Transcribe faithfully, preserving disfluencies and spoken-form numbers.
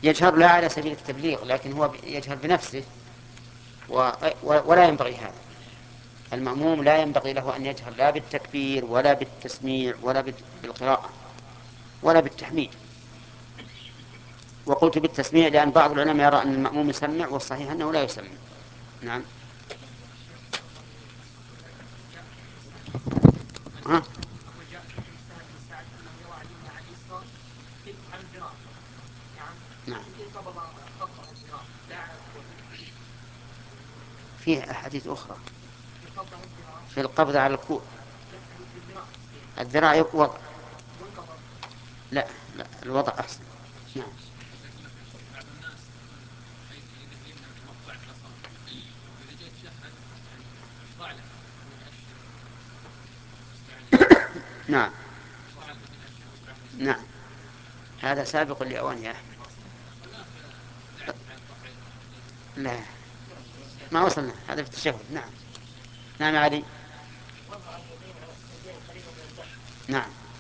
يجهر لا على سبيل التبليغ، لكن هو يجهر بنفسه، و... ولا ينبغي هذا. المأموم لا ينبغي له أن يجهر لا بالتكبير ولا بالتسميع ولا بالقراءة ولا بالتحميد. وقلت بالتسميع لأن بعض العلماء يرى أن المأموم يسمع، والصحيح أنه لا يسمع. نعم. ها؟ نعم. فيه أحاديث أخرى في القبض على الكوع. الذراع وضع. لا لا، الوضع أحسن. نعم. نعم. نعم، هذا سابق لأوان يا أحمد. لا، ما وصلنا، هذا في التشهد. نعم. نعم علي. نعم.